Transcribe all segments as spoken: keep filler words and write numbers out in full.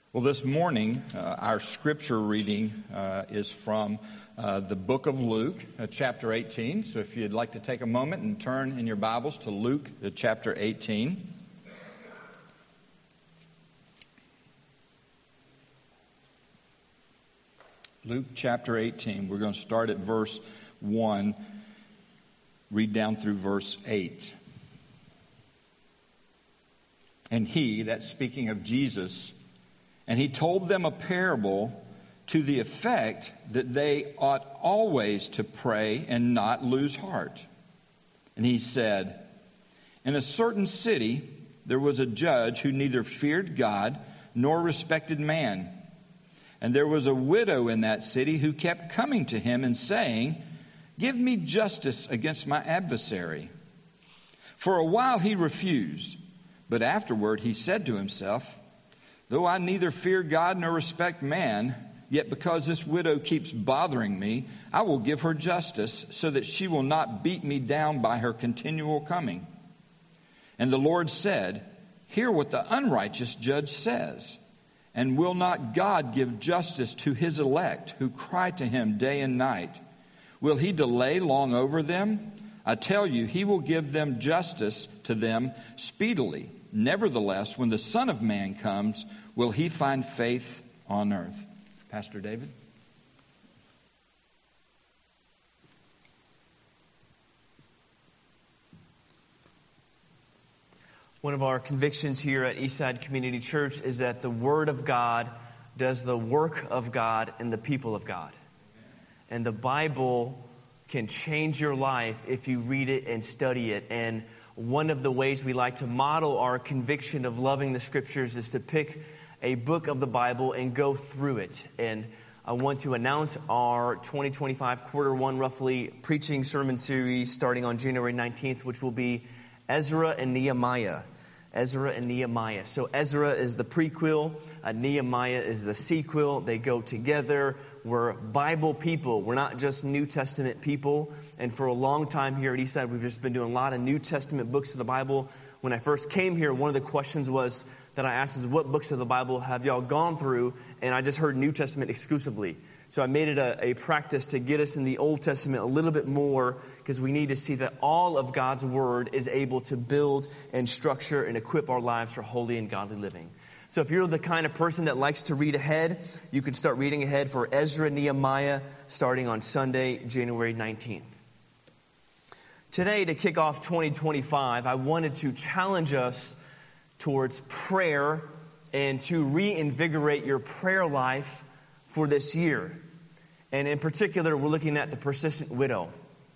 Well, this morning, uh, our scripture reading uh, is from uh, the book of Luke, uh, chapter eighteen. So if you'd like to take a moment and turn in your Bibles to Luke, uh, chapter eighteen. Luke, chapter eighteen. We're going to start at verse one, read down through verse eight. And he, that's speaking of Jesus, and he told them a parable to the effect that they ought always to pray and not lose heart. And he said, in a certain city there was a judge who neither feared God nor respected man. And there was a widow in that city who kept coming to him and saying, give me justice against my adversary. For a while he refused, but afterward he said to himself, though I neither fear God nor respect man, yet because this widow keeps bothering me, I will give her justice so that she will not beat me down by her continual coming. And the Lord said, hear what the unrighteous judge says. And will not God give justice to his elect who cry to him day and night? Will he delay long over them? I tell you, he will give them justice to them speedily. Nevertheless, when the Son of Man comes, will he find faith on earth? Pastor David? One of our convictions here at Eastside Community Church is that the Word of God does the work of God in the people of God. And the Bible can change your life if you read it and study it. And one of the ways we like to model our conviction of loving the Scriptures is to pick a book of the Bible and go through it. And I want to announce our twenty twenty-five quarter one roughly preaching sermon series starting on January nineteenth, which will be Ezra and Nehemiah. Ezra and Nehemiah. So Ezra is the prequel, uh, Nehemiah is the sequel. They go together. We're Bible people. We're not just New Testament people. And for a long time here at Eastside, we've just been doing a lot of New Testament books of the Bible. When I first came here, one of the questions was that I asked is, what books of the Bible have y'all gone through? And I just heard New Testament exclusively. So I made it a, a practice to get us in the Old Testament a little bit more, because we need to see that all of God's Word is able to build and structure and equip our lives for holy and godly living. So if you're the kind of person that likes to read ahead, you can start reading ahead for Ezra and Nehemiah starting on Sunday, January nineteenth. Today, to kick off twenty twenty-five, I wanted to challenge us towards prayer and to reinvigorate your prayer life for this year. And in particular, we're looking at the persistent widow.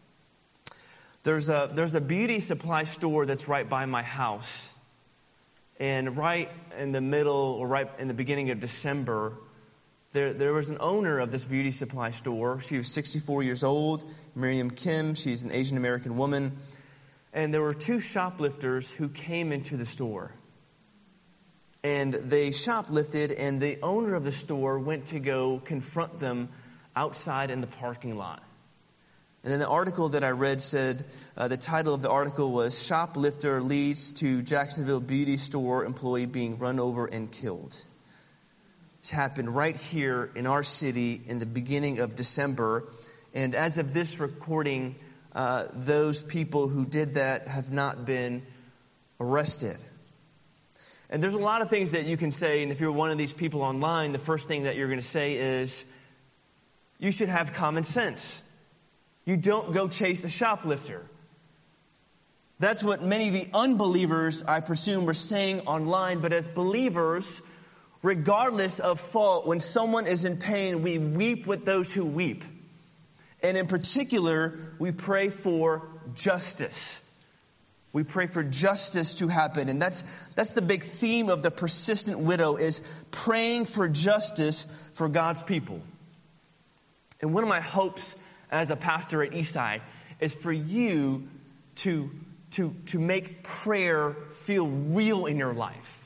There's a, there's a beauty supply store that's right by my house. And right in the middle, or right in the beginning of December, there, there was an owner of this beauty supply store. She was sixty-four years old, Miriam Kim. She's an Asian American woman. And there were two shoplifters who came into the store. And they shoplifted, and the owner of the store went to go confront them outside in the parking lot. And then the article that I read said, uh, the title of the article was, Shoplifter Leads to Jacksonville Beauty Store Employee Being Run Over and Killed. This happened right here in our city in the beginning of December. And as of this recording, uh, those people who did that have not been arrested. And there's a lot of things that you can say, and if you're one of these people online, the first thing that you're going to say is, you should have common sense. You don't go chase a shoplifter. That's what many of the unbelievers, I presume, were saying online. But as believers, regardless of fault, when someone is in pain, we weep with those who weep. And in particular, we pray for justice. We pray for justice to happen. And that's that's the big theme of the persistent widow, is praying for justice for God's people. And one of my hopes as a pastor at Eastside is for you to, to, to make prayer feel real in your life.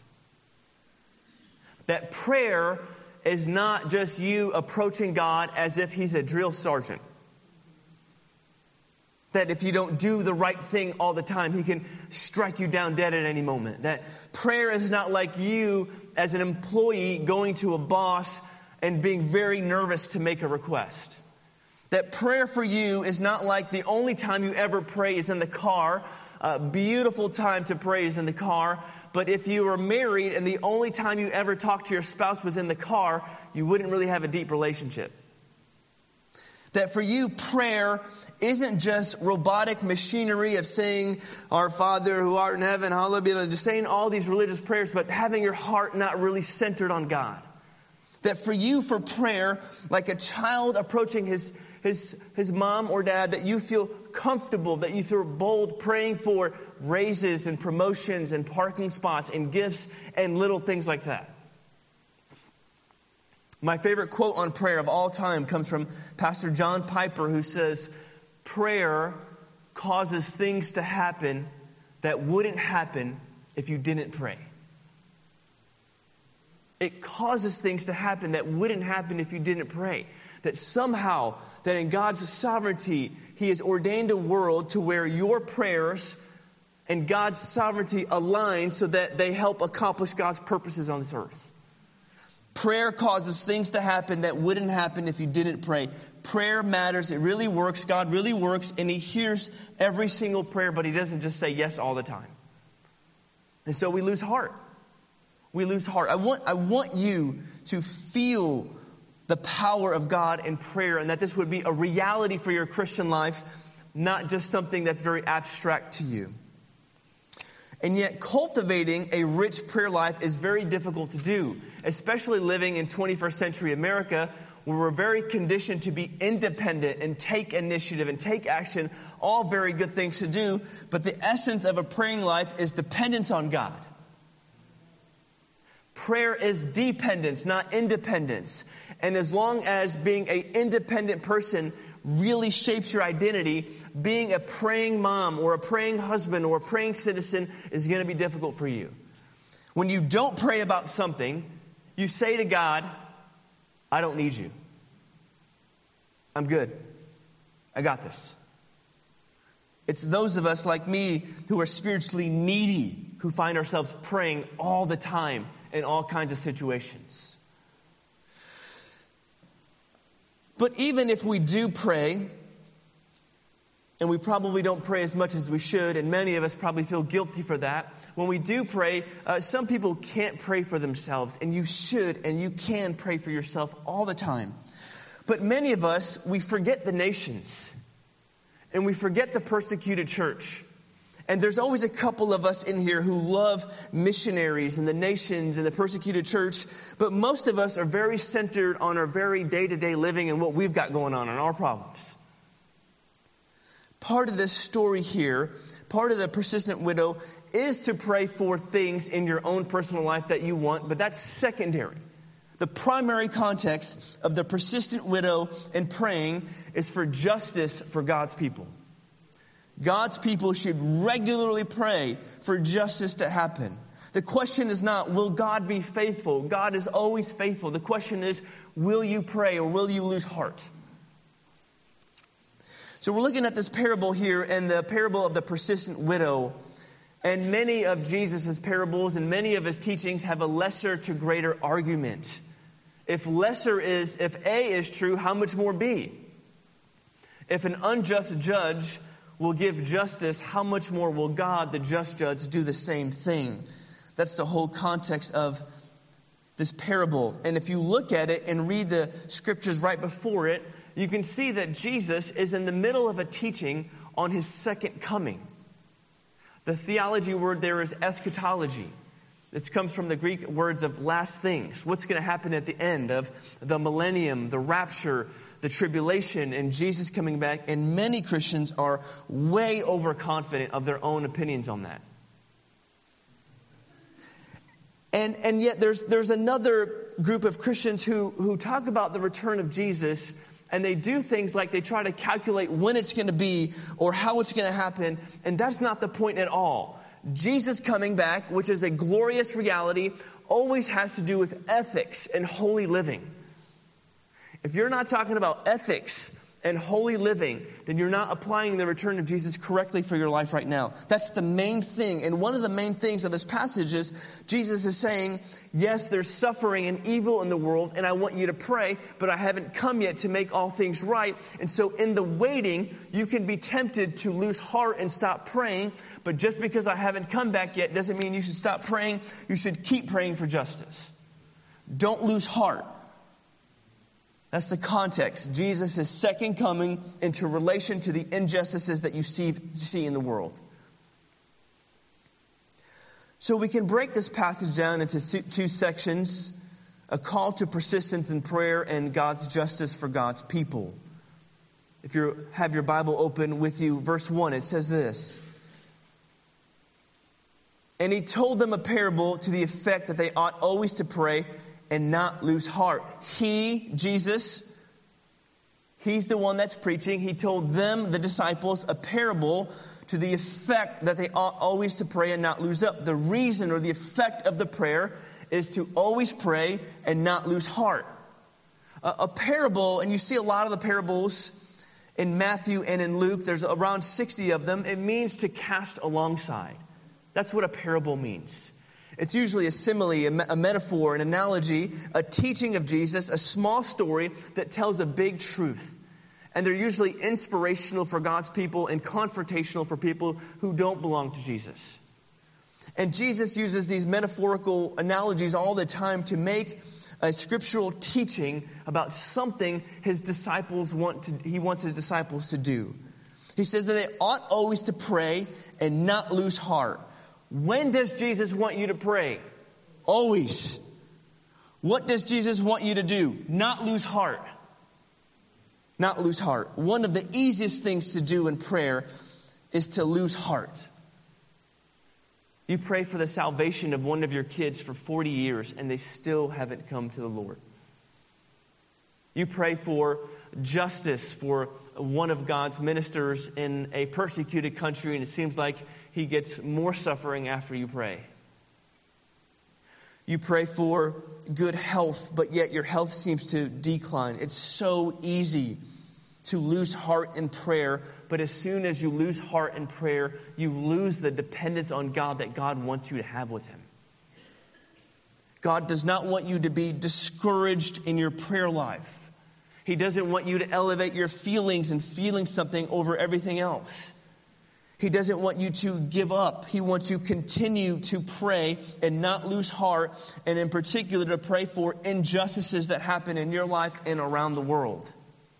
That prayer is not just you approaching God as if He's a drill sergeant. That if you don't do the right thing all the time, He can strike you down dead at any moment. That prayer is not like you as an employee going to a boss and being very nervous to make a request. That prayer for you is not like the only time you ever pray is in the car. A beautiful time to pray is in the car. But if you were married and the only time you ever talked to your spouse was in the car, you wouldn't really have a deep relationship. That for you, prayer isn't just robotic machinery of saying, Our Father who art in heaven, hallowed be thy name, just saying all these religious prayers, but having your heart not really centered on God. That for you, for prayer, like a child approaching his his his mom or dad, that you feel comfortable, that you feel bold praying for raises and promotions and parking spots and gifts and little things like that. My favorite quote on prayer of all time comes from Pastor John Piper, who says, prayer causes things to happen that wouldn't happen if you didn't pray. It causes things to happen that wouldn't happen if you didn't pray. That somehow, that in God's sovereignty, He has ordained a world to where your prayers and God's sovereignty align so that they help accomplish God's purposes on this earth. Prayer causes things to happen that wouldn't happen if you didn't pray. Prayer matters. It really works. God really works, and He hears every single prayer, but He doesn't just say yes all the time. And so we lose heart. We lose heart. I want, I want you to feel the power of God in prayer, and that this would be a reality for your Christian life, not just something that's very abstract to you. And yet cultivating a rich prayer life is very difficult to do, especially living in twenty-first century America, where we're very conditioned to be independent and take initiative and take action, all very good things to do, but the essence of a praying life is dependence on God. Prayer is dependence, not independence. And as long as being an independent person really shapes your identity, being a praying mom or a praying husband or a praying citizen is going to be difficult for you. When you don't pray about something, you say to God, I don't need you. I'm good. I got this. It's those of us like me who are spiritually needy who find ourselves praying all the time in all kinds of situations. But even if we do pray, and we probably don't pray as much as we should, and many of us probably feel guilty for that, when we do pray, uh, some people can't pray for themselves, and you should and you can pray for yourself all the time. But many of us, we forget the nations, and we forget the persecuted church. And there's always a couple of us in here who love missionaries and the nations and the persecuted church. But most of us are very centered on our very day-to-day living and what we've got going on and our problems. Part of this story here, part of the persistent widow, is to pray for things in your own personal life that you want, but that's secondary. The primary context of the persistent widow and praying is for justice for God's people. God's people should regularly pray for justice to happen. The question is not, will God be faithful? God is always faithful. The question is, will you pray or will you lose heart? So we're looking at this parable here, and the parable of the persistent widow. And many of Jesus' parables and many of His teachings have a lesser to greater argument. If lesser is, if A is true, how much more B? If an unjust judge will give justice, how much more will God, the just judge, do the same thing? That's the whole context of this parable. And if you look at it and read the scriptures right before it, you can see that Jesus is in the middle of a teaching on His second coming. The theology word there is eschatology. This comes from the Greek words of last things. What's going to happen at the end of the millennium, the rapture, the tribulation, and Jesus coming back. And many Christians are way overconfident of their own opinions on that. And and yet there's there's another group of Christians who, who talk about the return of Jesus, and they do things like they try to calculate when it's going to be or how it's going to happen. And that's not the point at all. Jesus coming back, which is a glorious reality, always has to do with ethics and holy living. If you're not talking about ethics and holy living, then you're not applying the return of Jesus correctly for your life right now. That's the main thing. And one of the main things of this passage is Jesus is saying, yes, there's suffering and evil in the world, and I want you to pray, but I haven't come yet to make all things right. And so in the waiting, you can be tempted to lose heart and stop praying. But just because I haven't come back yet doesn't mean you should stop praying. You should keep praying for justice. Don't lose heart. That's the context. Jesus' second coming into relation to the injustices that you see, see in the world. So we can break this passage down into two sections: a call to persistence in prayer and God's justice for God's people. If you have your Bible open with you, verse one, it says this. And he told them a parable to the effect that they ought always to pray and not lose heart. He, Jesus, he's the one that's preaching. He told them, the disciples, a parable to the effect that they ought always to pray and not lose up. The reason or the effect of the prayer is to always pray and not lose heart. A, a parable, and you see a lot of the parables in Matthew and in Luke, there's around sixty of them. It means to cast alongside. That's what a parable means. It's usually a simile, a metaphor, an analogy, a teaching of Jesus, a small story that tells a big truth. And they're usually inspirational for God's people and confrontational for people who don't belong to Jesus. And Jesus uses these metaphorical analogies all the time to make a scriptural teaching about something his disciples want to, he wants his disciples to do. He says that they ought always to pray and not lose heart. When does Jesus want you to pray? Always. What does Jesus want you to do? Not lose heart. Not lose heart. One of the easiest things to do in prayer is to lose heart. You pray for the salvation of one of your kids for forty years and they still haven't come to the Lord. You pray for justice for one of God's ministers in a persecuted country, and it seems like he gets more suffering after you pray. You pray for good health, but yet your health seems to decline. It's so easy to lose heart in prayer, but as soon as you lose heart in prayer, you lose the dependence on God that God wants you to have with Him. God does not want you to be discouraged in your prayer life. He doesn't want you to elevate your feelings and feeling something over everything else. He doesn't want you to give up. He wants you to continue to pray and not lose heart, and in particular to pray for injustices that happen in your life and around the world.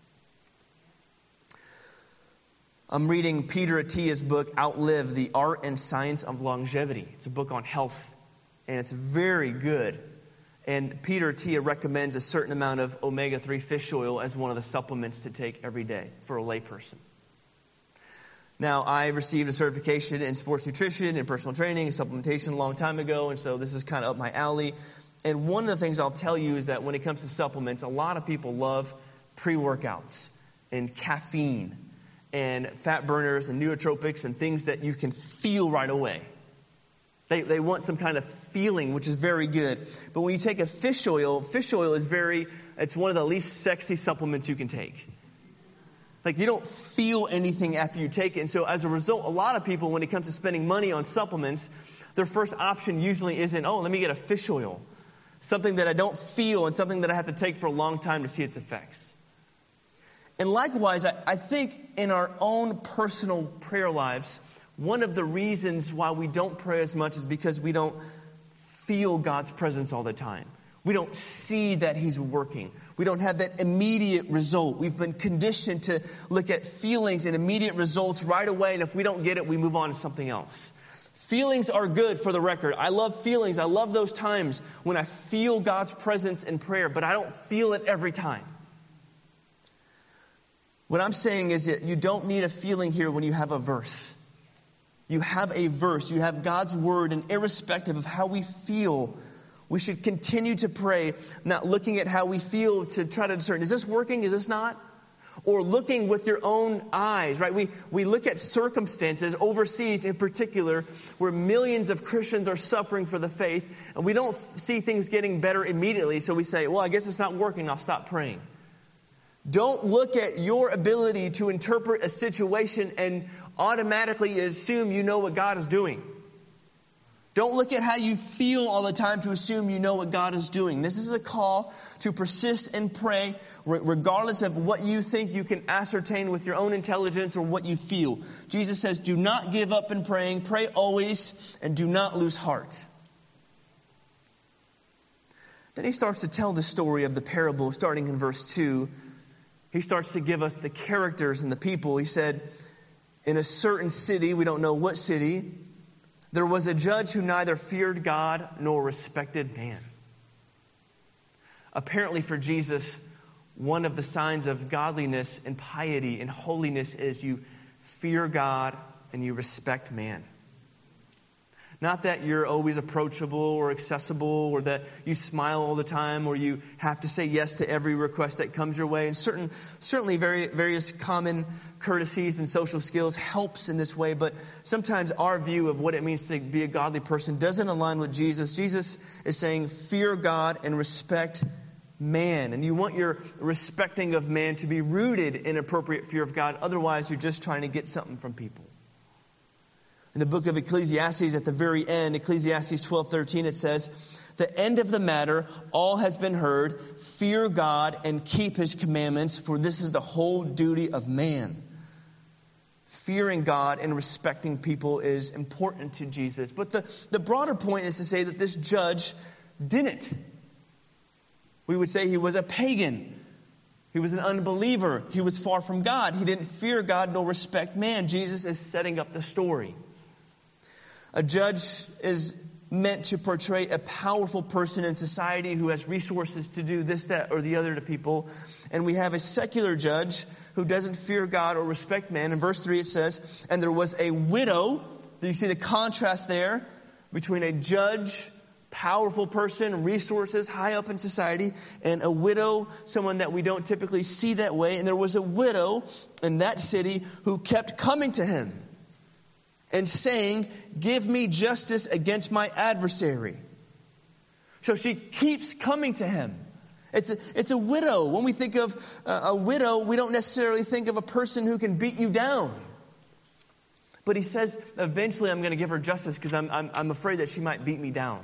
I'm reading Peter Attia's book, Outlive, The Art and Science of Longevity. It's a book on health, and it's very good. And Peter Attia recommends a certain amount of omega three fish oil as one of the supplements to take every day for a layperson. Now, I received a certification in sports nutrition and personal training and supplementation a long time ago, and so this is kind of up my alley. And one of the things I'll tell you is that when it comes to supplements, a lot of people love pre-workouts and caffeine and fat burners and nootropics and things that you can feel right away. They they want some kind of feeling, which is very good. But when you take a fish oil, fish oil is very, it's one of the least sexy supplements you can take. Like, you don't feel anything after you take it. And so as a result, a lot of people, when it comes to spending money on supplements, their first option usually isn't, oh, let me get a fish oil. Something that I don't feel and something that I have to take for a long time to see its effects. And likewise, I, I think in our own personal prayer lives, one of the reasons why we don't pray as much is because we don't feel God's presence all the time. We don't see that He's working. We don't have that immediate result. We've been conditioned to look at feelings and immediate results right away, and if we don't get it, we move on to something else. Feelings are good, for the record. I love feelings. I love those times when I feel God's presence in prayer, but I don't feel it every time. What I'm saying is that you don't need a feeling here when you have a verse. You have a verse. You have God's word, and irrespective of how we feel, we should continue to pray, not looking at how we feel to try to discern, is this working, is this not? Or looking with your own eyes, right? We we look at circumstances overseas in particular where millions of Christians are suffering for the faith, and we don't see things getting better immediately, so we say, well, I guess it's not working, I'll stop praying. Don't look at your ability to interpret a situation and automatically assume you know what God is doing. Don't look at how you feel all the time to assume you know what God is doing. This is a call to persist and pray regardless of what you think you can ascertain with your own intelligence or what you feel. Jesus says, do not give up in praying. Pray always and do not lose heart. Then he starts to tell the story of the parable starting in verse two. He starts to give us the characters and the people. He said, in a certain city, we don't know what city, there was a judge who neither feared God nor respected man. Apparently for Jesus, one of the signs of godliness and piety and holiness is you fear God and you respect man. Not that you're always approachable or accessible or that you smile all the time or you have to say yes to every request that comes your way. And certain, certainly very, various common courtesies and social skills helps in this way. But sometimes our view of what it means to be a godly person doesn't align with Jesus. Jesus is saying fear God and respect man. And you want your respecting of man to be rooted in appropriate fear of God. Otherwise, you're just trying to get something from people. In the book of Ecclesiastes, at the very end, Ecclesiastes twelve thirteen, it says, the end of the matter, all has been heard. Fear God and keep his commandments, for this is the whole duty of man. Fearing God and respecting people is important to Jesus. But the, the broader point is to say that this judge didn't. We would say he was a pagan. He was an unbeliever. He was far from God. He didn't fear God nor respect man. Jesus is setting up the story. A judge is meant to portray a powerful person in society who has resources to do this, that, or the other to people. And we have a secular judge who doesn't fear God or respect man. In verse three it says, and there was a widow. Do you see the contrast there between a judge, powerful person, resources high up in society, and a widow, someone that we don't typically see that way. And there was a widow in that city who kept coming to him and saying, give me justice against my adversary. So she keeps coming to him. It's a, it's a widow. When we think of uh, a widow, we don't necessarily think of a person who can beat you down. But he says, eventually I'm going to give her justice because I'm, I'm, I'm afraid that she might beat me down.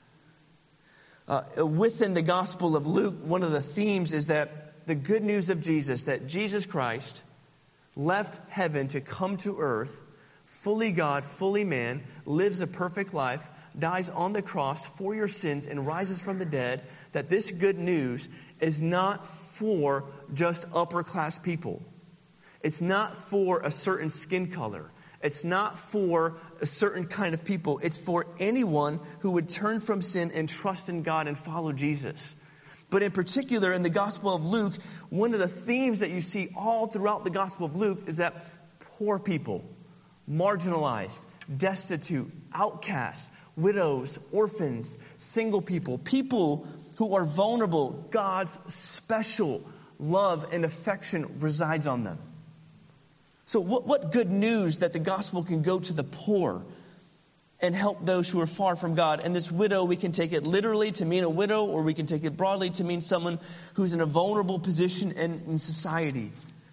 Uh, within the Gospel of Luke, one of the themes is that the good news of Jesus, that Jesus Christ left heaven to come to earth, fully God, fully man, lives a perfect life, dies on the cross for your sins, and rises from the dead, that this good news is not for just upper class people. It's not for a certain skin color. It's not for a certain kind of people. It's for anyone who would turn from sin and trust in God and follow Jesus. But in particular, in the Gospel of Luke, one of the themes that you see all throughout the Gospel of Luke is that poor people, marginalized, destitute, outcasts, widows, orphans, single people, people who are vulnerable, God's special love and affection resides on them. So what, what good news that the gospel can go to the poor and help those who are far from God. And this widow, we can take it literally to mean a widow, or we can take it broadly to mean someone who's in a vulnerable position in, in society.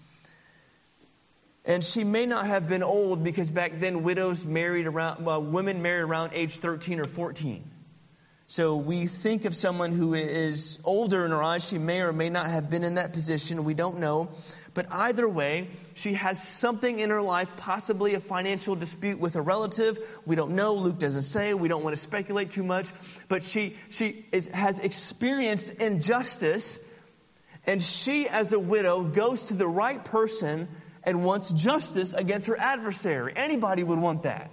And she may not have been old, because back then widows married around, well, women married around age thirteen or fourteen. So we think of someone who is older in our eyes. She may or may not have been in that position. We don't know. But either way, she has something in her life, possibly a financial dispute with a relative. We don't know. Luke doesn't say. We don't want to speculate too much. But she, she is, has experienced injustice. And she, as a widow, goes to the right person and wants justice against her adversary. Anybody would want that.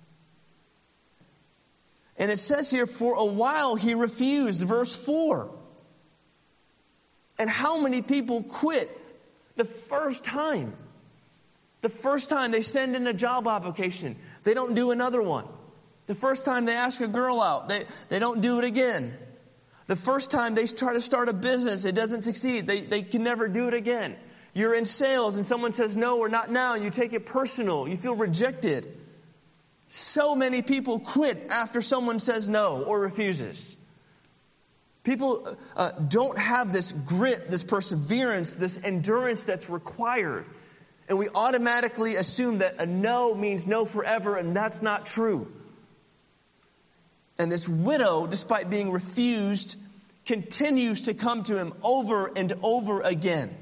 And it says here, for a while he refused, verse four. And how many people quit the first time? The first time they send in a job application, they don't do another one. The first time they ask a girl out, they, they don't do it again. The first time they try to start a business, it doesn't succeed. They, they can never do it again. You're in sales and someone says no or not now, and you take it personal. You feel rejected. So many people quit after someone says no or refuses. People uh, don't have this grit, this perseverance, this endurance that's required. And we automatically assume that a no means no forever, and that's not true. And this widow, despite being refused, continues to come to him over and over again.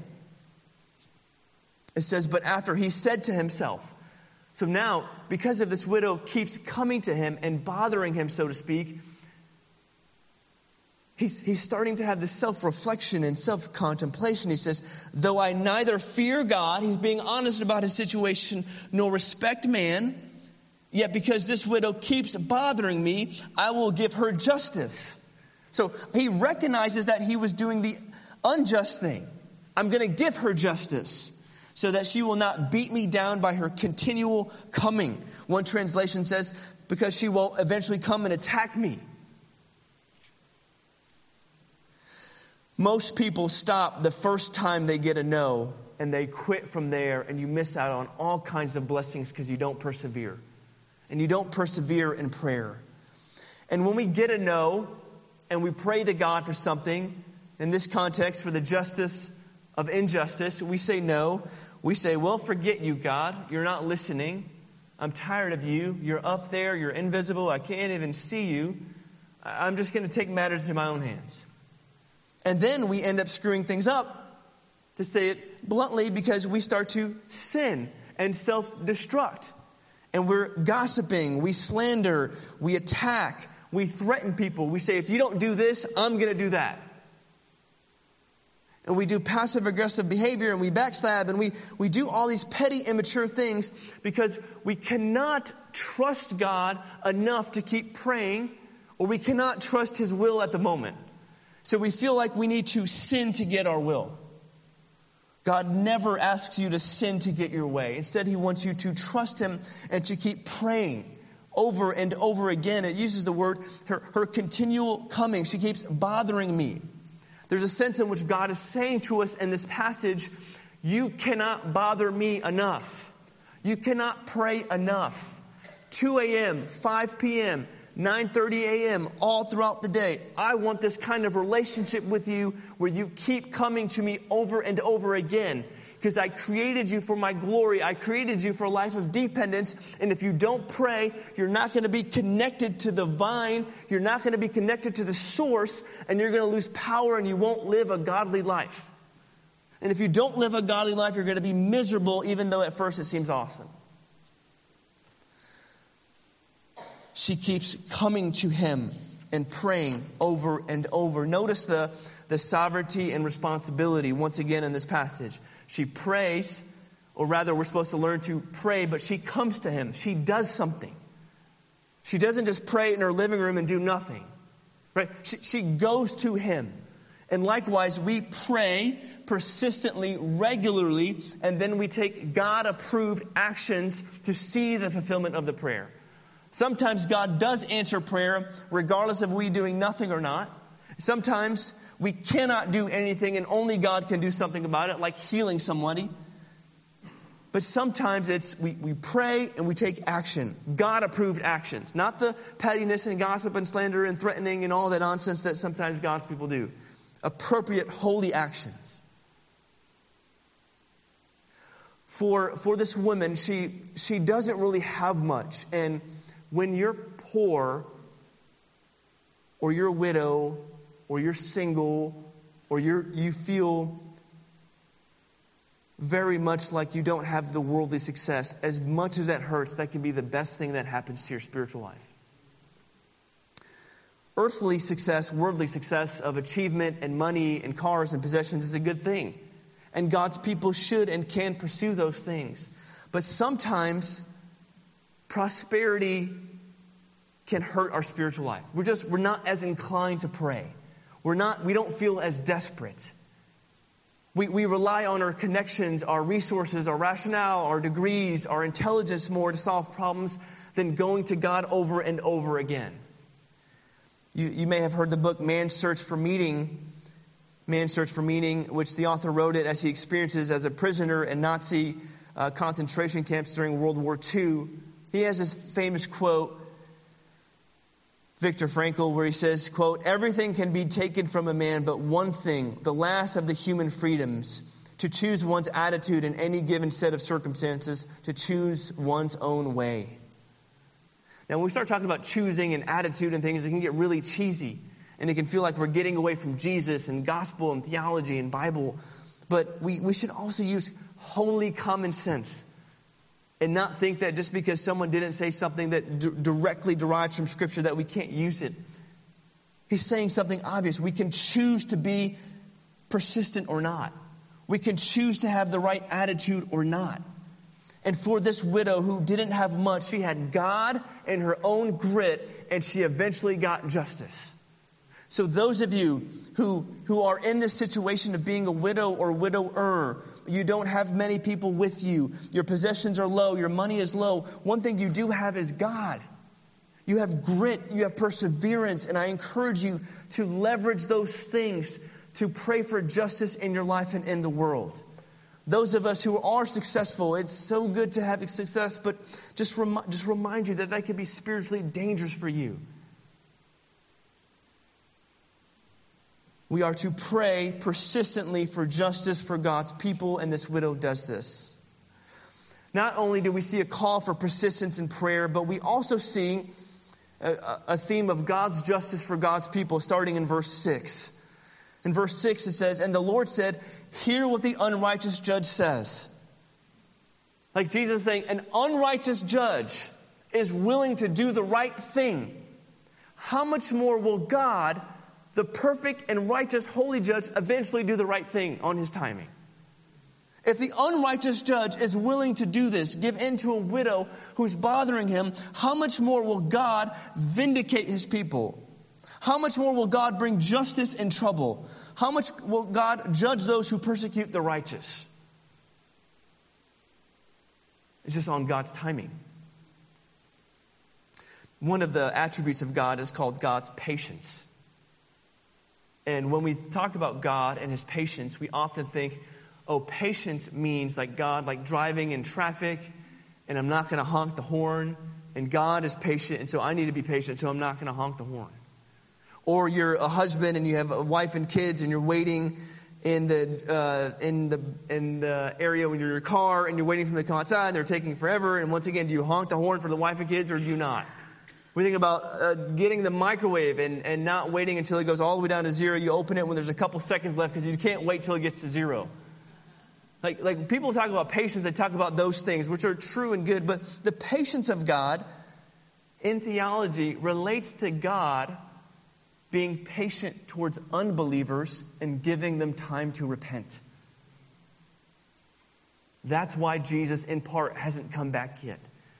It says, but after he said to himself. So now, because of this widow keeps coming to him and bothering him, so to speak, He's, he's starting to have this self-reflection and self-contemplation. He says, though I neither fear God, he's being honest about his situation, nor respect man, yet because this widow keeps bothering me, I will give her justice. So he recognizes that he was doing the unjust thing. I'm going to give her justice so that she will not beat me down by her continual coming. One translation says, because she will eventually come and attack me. Most people stop the first time they get a no, and they quit from there, and you miss out on all kinds of blessings because you don't persevere. And you don't persevere in prayer. And when we get a no, and we pray to God for something, in this context, for the justice of injustice, we say no. We say, well, forget you, God. You're not listening. I'm tired of you. You're up there. You're invisible. I can't even see you. I'm just going to take matters into my own hands. And then we end up screwing things up, to say it bluntly, because we start to sin and self-destruct. And we're gossiping, we slander, we attack, we threaten people. We say, if you don't do this, I'm going to do that. And we do passive-aggressive behavior, and we backstab, and we, we do all these petty, immature things because we cannot trust God enough to keep praying, or we cannot trust His will at the moment. So we feel like we need to sin to get our will. God never asks you to sin to get your way. Instead, He wants you to trust Him and to keep praying over and over again. It uses the word, her, her continual coming. She keeps bothering me. There's a sense in which God is saying to us in this passage, you cannot bother me enough. You cannot pray enough. two a.m., five p.m., nine thirty a.m., all throughout the day. I want this kind of relationship with you where you keep coming to me over and over again. Because I created you for my glory. I created you for a life of dependence. And if you don't pray, you're not going to be connected to the vine. You're not going to be connected to the source. And you're going to lose power and you won't live a godly life. And if you don't live a godly life, you're going to be miserable, even though at first it seems awesome. She keeps coming to Him and praying over and over. Notice the, the sovereignty and responsibility once again in this passage. She prays, or rather we're supposed to learn to pray, but she comes to Him. She does something. She doesn't just pray in her living room and do nothing. Right? She, she goes to Him. And likewise, we pray persistently, regularly, and then we take God-approved actions to see the fulfillment of the prayer. Sometimes God does answer prayer regardless of we doing nothing or not. Sometimes we cannot do anything and only God can do something about it, like healing somebody. But sometimes it's we, we pray and we take action, God-approved actions, not the pettiness and gossip and slander and threatening and all that nonsense that sometimes God's people do. Appropriate, holy actions. For for this woman, she she doesn't really have much, and when you're poor, or you're a widow, or you're single, or you're, you feel very much like you don't have the worldly success, as much as that hurts, that can be the best thing that happens to your spiritual life. Earthly success, worldly success of achievement and money and cars and possessions is a good thing. And God's people should and can pursue those things. But sometimes prosperity can hurt our spiritual life. We're just, we're not as inclined to pray. We're not, we don't feel as desperate. We, we rely on our connections, our resources, our rationale, our degrees, our intelligence more to solve problems than going to God over and over again. You, you may have heard the book Man's Search for Meaning, Man's Search for Meaning, which the author wrote it as he experiences as a prisoner in Nazi uh, concentration camps during World War Two. He has this famous quote, Viktor Frankl, where he says, quote, "Everything can be taken from a man, but one thing, the last of the human freedoms, to choose one's attitude in any given set of circumstances, to choose one's own way." Now, when we start talking about choosing and attitude and things, it can get really cheesy. And it can feel like we're getting away from Jesus and gospel and theology and Bible. But we, we should also use holy common sense and not think that just because someone didn't say something that d- directly derives from Scripture that we can't use it. He's saying something obvious. We can choose to be persistent or not. We can choose to have the right attitude or not. And for this widow who didn't have much, she had God and her own grit, and she eventually got justice. So those of you who, who are in this situation of being a widow or widower, you don't have many people with you, your possessions are low, your money is low, one thing you do have is God. You have grit, you have perseverance, and I encourage you to leverage those things to pray for justice in your life and in the world. Those of us who are successful, it's so good to have success, but just, remi- just remind you that that could be spiritually dangerous for you. We are to pray persistently for justice for God's people, and this widow does this. Not only do we see a call for persistence in prayer, but we also see a, a theme of God's justice for God's people, starting in verse six. In verse six it says, "And the Lord said, hear what the unrighteous judge says." Like Jesus is saying, an unrighteous judge is willing to do the right thing. How much more will God, the perfect and righteous holy judge, eventually do the right thing on his timing? If the unrighteous judge is willing to do this, give in to a widow who's bothering him, how much more will God vindicate his people? How much more will God bring justice in trouble? How much will God judge those who persecute the righteous? It's just on God's timing. One of the attributes of God is called God's patience. And when we talk about God and his patience, we often think, oh, patience means like God, like driving in traffic, and I'm not going to honk the horn, and God is patient, and so I need to be patient, so I'm not going to honk the horn. Or you're a husband and you have a wife and kids, and you're waiting in the uh, in the in the area when you're in your car, and you're waiting for them to come outside, and they're taking forever. And once again, do you honk the horn for the wife and kids, or do you not? We think about uh, getting the microwave and, and not waiting until it goes all the way down to zero. You open it when there's a couple seconds left because you can't wait till it gets to zero. Like like people talk about patience, they talk about those things, which are true and good. But the patience of God in theology relates to God being patient towards unbelievers and giving them time to repent. That's why Jesus, in part, hasn't come back yet.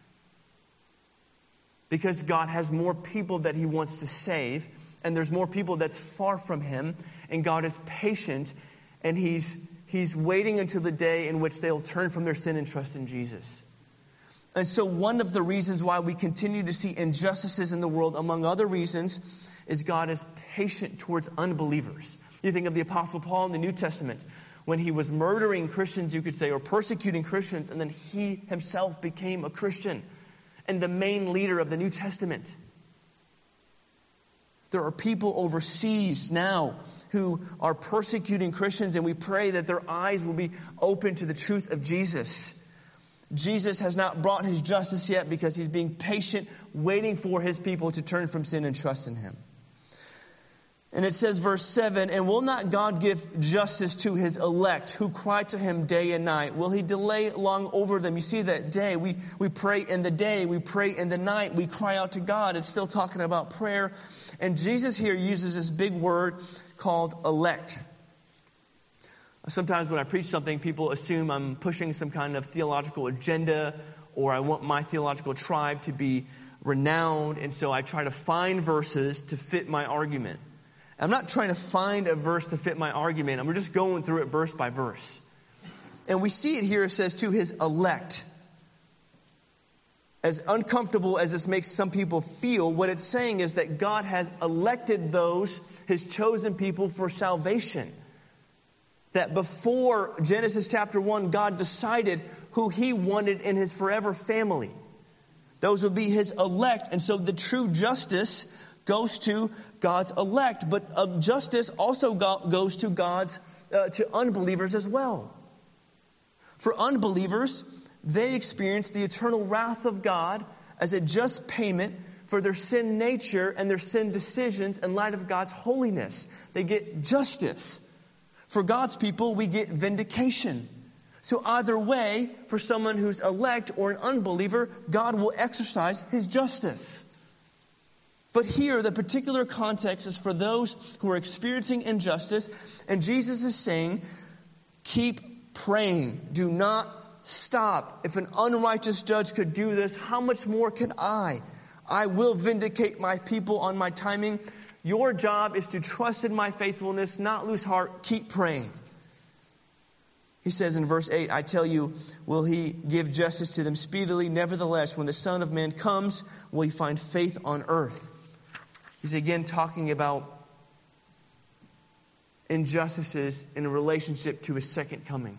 Because God has more people that he wants to save, and there's more people that's far from him, and God is patient, and he's he's waiting until the day in which they'll turn from their sin and trust in Jesus. And so one of the reasons why we continue to see injustices in the world, among other reasons, is God is patient towards unbelievers. You think of the Apostle Paul in the New Testament, when he was murdering Christians, you could say, or persecuting Christians, and then he himself became a Christian and the main leader of the New Testament. There are people overseas now who are persecuting Christians, and we pray that their eyes will be open to the truth of Jesus. Jesus has not brought his justice yet because he's being patient, waiting for his people to turn from sin and trust in him. And it says, verse seven, "And will not God give justice to his elect who cry to him day and night? Will he delay long over them?" You see that day. We, we pray in the day. We pray in the night. We cry out to God. It's still talking about prayer. And Jesus here uses this big word called elect. Sometimes when I preach something, people assume I'm pushing some kind of theological agenda, or I want my theological tribe to be renowned. And so I try to find verses to fit my argument. I'm not trying to find a verse to fit my argument. I'm just going through it verse by verse. And we see it here. It says, to his elect. As uncomfortable as this makes some people feel, what it's saying is that God has elected those, his chosen people, for salvation. That before Genesis chapter one, God decided who he wanted in his forever family. Those would be his elect. And so the true justice goes to God's elect, but uh, justice also go- goes to God's uh, to unbelievers as well. For unbelievers, they experience the eternal wrath of God as a just payment for their sin nature and their sin decisions in light of God's holiness. They get justice. For God's people, we get vindication. So either way, for someone who's elect or an unbeliever, God will exercise His justice. But here, the particular context is for those who are experiencing injustice, and Jesus is saying, keep praying. Do not stop. If an unrighteous judge could do this, how much more can I? I will vindicate my people on my timing. Your job is to trust in my faithfulness, not lose heart. Keep praying. He says in verse eight, I tell you, will He give justice to them speedily? Nevertheless, when the Son of Man comes, will He find faith on earth? He's again talking about injustices in relationship to His second coming.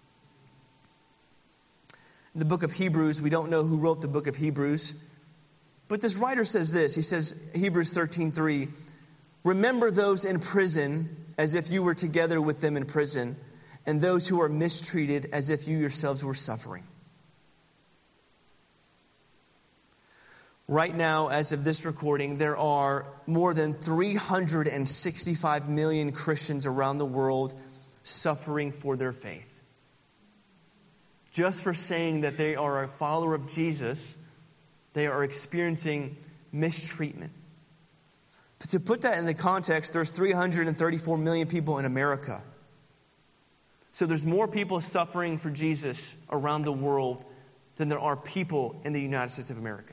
In the book of Hebrews, we don't know who wrote the book of Hebrews, but this writer says this. He says, Hebrews thirteen three, remember those in prison as if you were together with them in prison, and those who are mistreated as if you yourselves were suffering. Right now, as of this recording, there are more than three hundred sixty-five million Christians around the world suffering for their faith. Just for saying that they are a follower of Jesus, they are experiencing mistreatment. But to put that in the context, there's three hundred thirty-four million people in America. So there's more people suffering for Jesus around the world than there are people in the United States of America.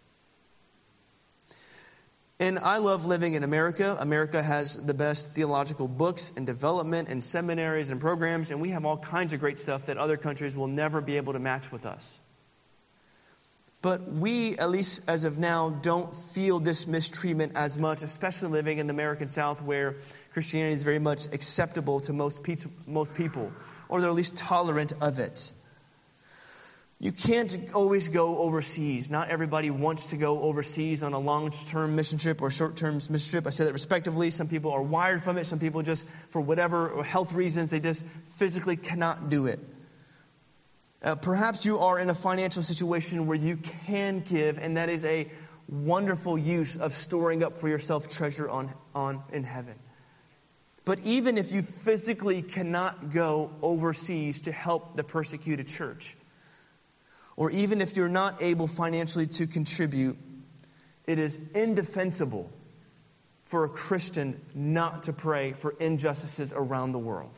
And I love living in America. America has the best theological books and development and seminaries and programs, and we have all kinds of great stuff that other countries will never be able to match with us. But we, at least as of now, don't feel this mistreatment as much, especially living in the American South where Christianity is very much acceptable to most pe- most people, or they're at least tolerant of it. You can't always go overseas. Not everybody wants to go overseas on a long-term mission trip or short-term mission trip. I say that respectively. Some people are wired from it. Some people just, for whatever health reasons, they just physically cannot do it. Uh, perhaps you are in a financial situation where you can give, and that is a wonderful use of storing up for yourself treasure on, on in heaven. But even if you physically cannot go overseas to help the persecuted church, or even if you're not able financially to contribute, it is indefensible for a Christian not to pray for injustices around the world.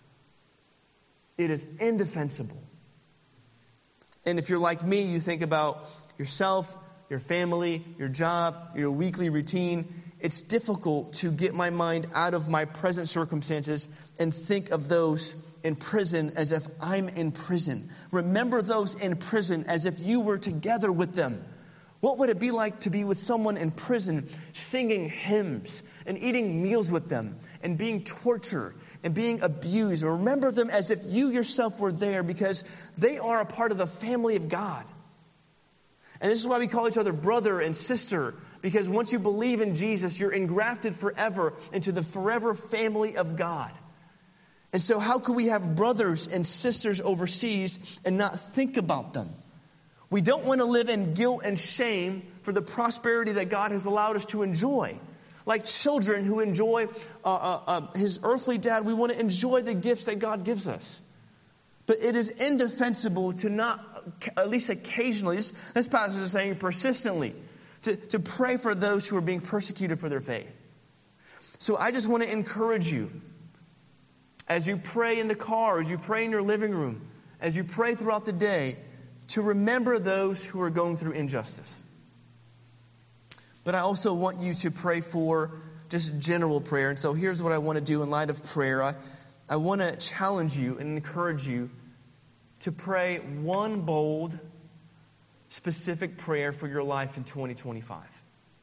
It is indefensible. And if you're like me, you think about yourself, your family, your job, your weekly routine. It's difficult to get my mind out of my present circumstances and think of those in prison as if I'm in prison. Remember those in prison as if you were together with them. What would it be like to be with someone in prison, singing hymns and eating meals with them and being tortured and being abused? Remember them as if you yourself were there, because they are a part of the family of God. And this is why we call each other brother and sister, because once you believe in Jesus, you're engrafted forever into the forever family of God. And so how could we have brothers and sisters overseas and not think about them? We don't want to live in guilt and shame for the prosperity that God has allowed us to enjoy. Like children who enjoy uh, uh, uh, his earthly dad, we want to enjoy the gifts that God gives us. But it is indefensible to not, at least occasionally, this, this passage is saying persistently, to, to pray for those who are being persecuted for their faith. So I just want to encourage you, as you pray in the car, as you pray in your living room, as you pray throughout the day, to remember those who are going through injustice. But I also want you to pray for just general prayer. And so here's what I want to do in light of prayer. I, I want to challenge you and encourage you to pray one bold, specific prayer for your life in twenty twenty-five.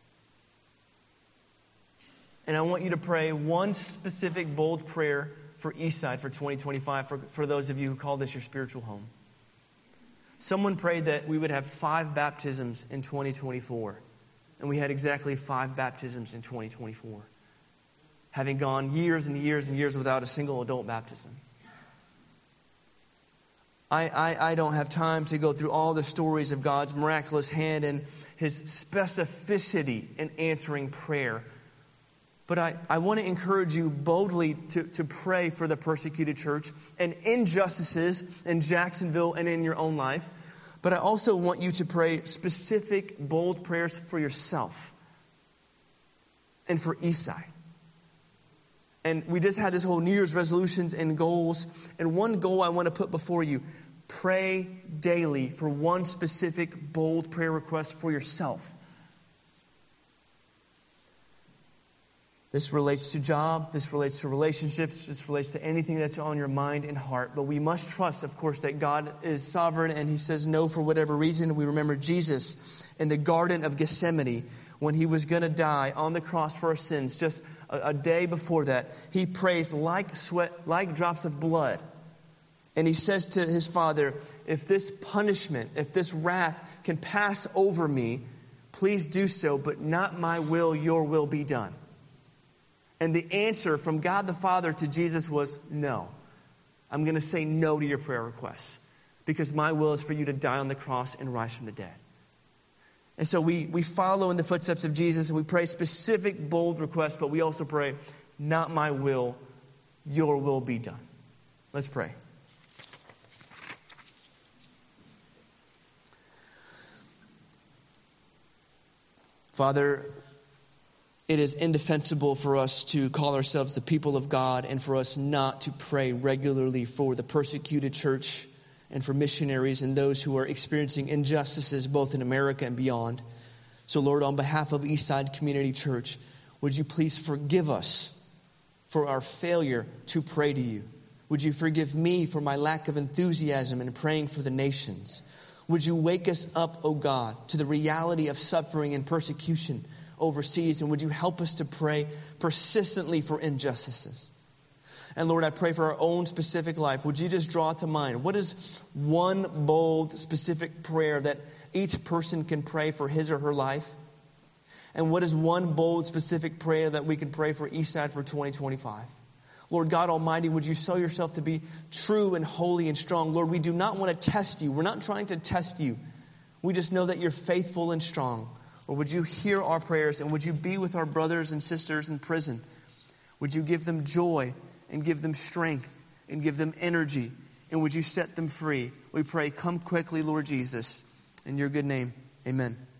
And I want you to pray one specific, bold prayer for Eastside for twenty twenty-five, for, for those of you who call this your spiritual home. Someone prayed that we would have five baptisms in twenty twenty-four. and we had exactly five baptisms in twenty twenty-four, having gone years and years and years without a single adult baptism. I, I, I don't have time to go through all the stories of God's miraculous hand and His specificity in answering prayer. But I, I want to encourage you boldly to, to pray for the persecuted church and injustices in Jacksonville and in your own life. But I also want you to pray specific, bold prayers for yourself and for Eastside. And we just had this whole New Year's resolutions and goals. And one goal I want to put before you: pray daily for one specific bold prayer request for yourself. This relates to job, this relates to relationships, this relates to anything that's on your mind and heart. But we must trust, of course, that God is sovereign and He says no for whatever reason. We remember Jesus in the Garden of Gethsemane when He was going to die on the cross for our sins. Just a, a day before that, He prays like sweat, like drops of blood. And He says to His Father, if this punishment, if this wrath can pass over me, please do so, but not my will, your will be done. And the answer from God the Father to Jesus was, no. I'm going to say no to your prayer requests, because my will is for you to die on the cross and rise from the dead. And so we, we follow in the footsteps of Jesus, and we pray specific, bold requests, but we also pray, not my will, your will be done. Let's pray. Father, it is indefensible for us to call ourselves the people of God and for us not to pray regularly for the persecuted church and for missionaries and those who are experiencing injustices both in America and beyond. So, Lord, on behalf of Eastside Community Church, would you please forgive us for our failure to pray to you? Would you forgive me for my lack of enthusiasm in praying for the nations? Would you wake us up, O God, to the reality of suffering and persecution overseas, and would you help us to pray persistently for injustices? And Lord, I pray for our own specific life. Would you just draw to mind, what is one bold, specific prayer that each person can pray for his or her life? And what is one bold, specific prayer that we can pray for Eastside for twenty twenty-five? Lord God Almighty, would you show yourself to be true and holy and strong? Lord, we do not want to test you. We're not trying to test you. We just know that you're faithful and strong. Or would you hear our prayers, and would you be with our brothers and sisters in prison? Would you give them joy and give them strength and give them energy? And would you set them free? We pray, come quickly, Lord Jesus. In your good name, amen.